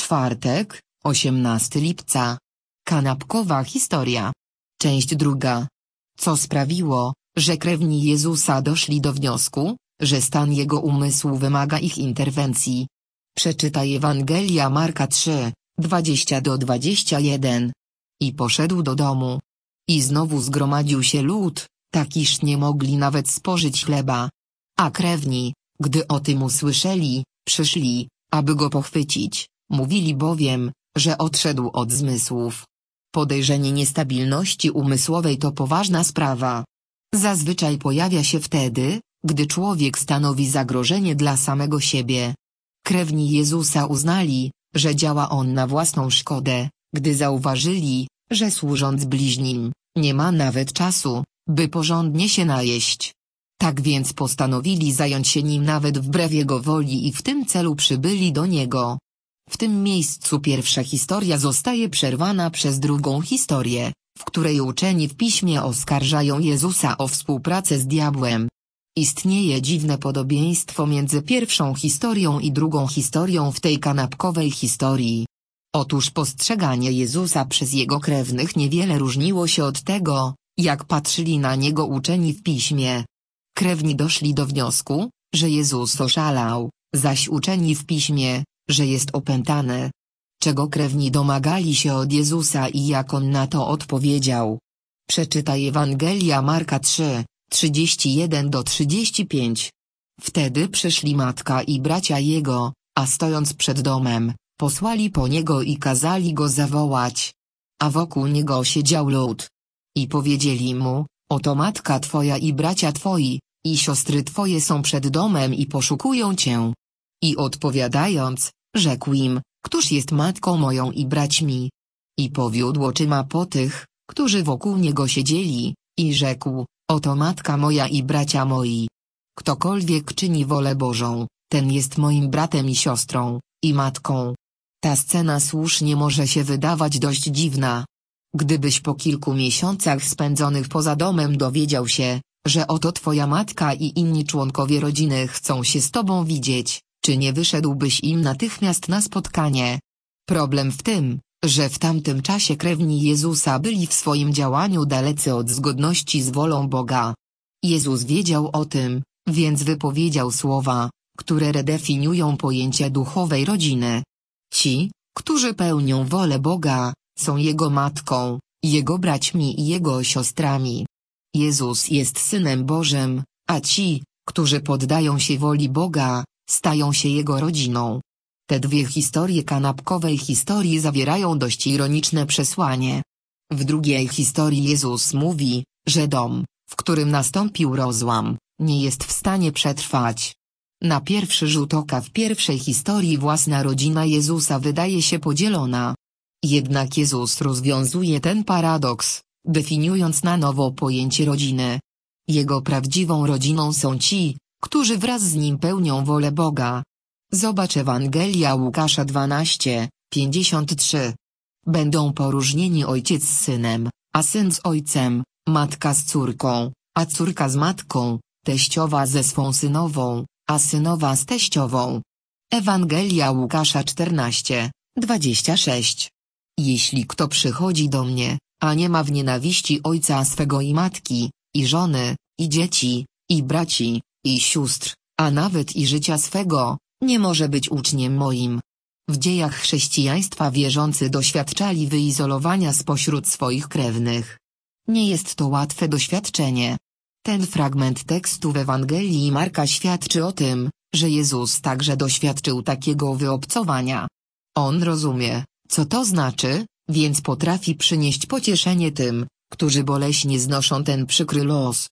Czwartek, 18 lipca. Kanapkowa historia. Część druga. Co sprawiło, że krewni Jezusa doszli do wniosku, że stan jego umysłu wymaga ich interwencji? Przeczytaj Ewangelia Marka 3, 20-21. I poszedł do domu. I znowu zgromadził się lud, tak iż nie mogli nawet spożyć chleba. A krewni, gdy o tym usłyszeli, przyszli, aby go pochwycić, mówili bowiem, że odszedł od zmysłów. Podejrzenie niestabilności umysłowej to poważna sprawa. Zazwyczaj pojawia się wtedy, gdy człowiek stanowi zagrożenie dla samego siebie. Krewni Jezusa uznali, że działa on na własną szkodę, gdy zauważyli, że służąc bliźnim, nie ma nawet czasu, by porządnie się najeść. Tak więc postanowili zająć się nim nawet wbrew jego woli i w tym celu przybyli do niego. W tym miejscu pierwsza historia zostaje przerwana przez drugą historię, w której uczeni w piśmie oskarżają Jezusa o współpracę z diabłem. Istnieje dziwne podobieństwo między pierwszą historią i drugą historią w tej kanapkowej historii. Otóż postrzeganie Jezusa przez jego krewnych niewiele różniło się od tego, jak patrzyli na niego uczeni w piśmie. Krewni doszli do wniosku, że Jezus oszalał, zaś uczeni w piśmie, że jest opętany. Czego krewni domagali się od Jezusa i jak on na to odpowiedział? Przeczytaj Ewangelia Marka 3, 31-35. Wtedy przyszli matka i bracia jego, a stojąc przed domem, posłali po niego i kazali go zawołać. A wokół niego siedział lud. I powiedzieli mu, oto matka twoja i bracia twoi, i siostry twoje są przed domem i poszukują cię. I odpowiadając, rzekł im, któż jest matką moją i braćmi? I powiódł oczyma po tych, którzy wokół niego siedzieli, i rzekł, oto matka moja i bracia moi. Ktokolwiek czyni wolę Bożą, ten jest moim bratem i siostrą, i matką. Ta scena słusznie może się wydawać dość dziwna. Gdybyś po kilku miesiącach spędzonych poza domem dowiedział się, że oto twoja matka i inni członkowie rodziny chcą się z tobą widzieć, czy nie wyszedłbyś im natychmiast na spotkanie? Problem w tym, że w tamtym czasie krewni Jezusa byli w swoim działaniu dalecy od zgodności z wolą Boga. Jezus wiedział o tym, więc wypowiedział słowa, które redefiniują pojęcie duchowej rodziny. Ci, którzy pełnią wolę Boga, są Jego matką, Jego braćmi i Jego siostrami. Jezus jest Synem Bożym, a ci, którzy poddają się woli Boga, stają się Jego rodziną. Te dwie historie kanapkowej historii zawierają dość ironiczne przesłanie. W drugiej historii Jezus mówi, że dom, w którym nastąpił rozłam, nie jest w stanie przetrwać. Na pierwszy rzut oka w pierwszej historii własna rodzina Jezusa wydaje się podzielona. Jednak Jezus rozwiązuje ten paradoks, definiując na nowo pojęcie rodziny. Jego prawdziwą rodziną są ci, którzy wraz z Nim pełnią wolę Boga. Zobacz Ewangelia Łukasza 12, 53. Będą poróżnieni ojciec z synem, a syn z ojcem, matka z córką, a córka z matką, teściowa ze swą synową, a synowa z teściową. Ewangelia Łukasza 14, 26. Jeśli kto przychodzi do mnie, a nie ma w nienawiści ojca swego i matki, i żony, i dzieci, i braci, i sióstr, a nawet i życia swego, nie może być uczniem moim. W dziejach chrześcijaństwa wierzący doświadczali wyizolowania spośród swoich krewnych. Nie jest to łatwe doświadczenie. Ten fragment tekstu w Ewangelii Marka świadczy o tym, że Jezus także doświadczył takiego wyobcowania. On rozumie, co to znaczy, więc potrafi przynieść pocieszenie tym, którzy boleśnie znoszą ten przykry los.